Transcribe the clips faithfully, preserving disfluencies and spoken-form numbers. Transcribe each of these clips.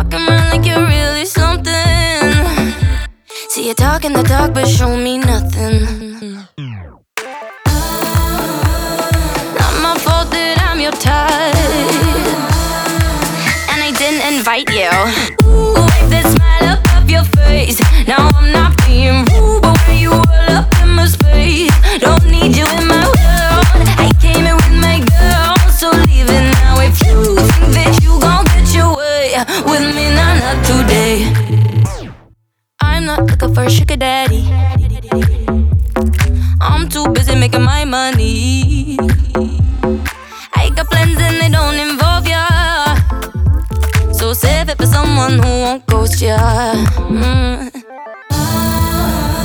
walking around like you're really something. See you talking the talk but show me nothing. Not my fault that I'm your type, and I didn't invite you. Ooh, wipe that smile up off your face. Now I'm not being rude, but why you all up in my space? Don't need you in my world. I came in with my girl, so leave it now. If you think that you gon' get your way with me, nah, not today. I'm not looking for a sugar daddy. I'm too busy making my money. I got plans and they don't involve ya, so save it for someone who won't ghost ya. mm.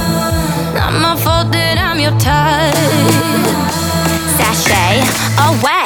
Not my fault that I'm your type. Sashay away.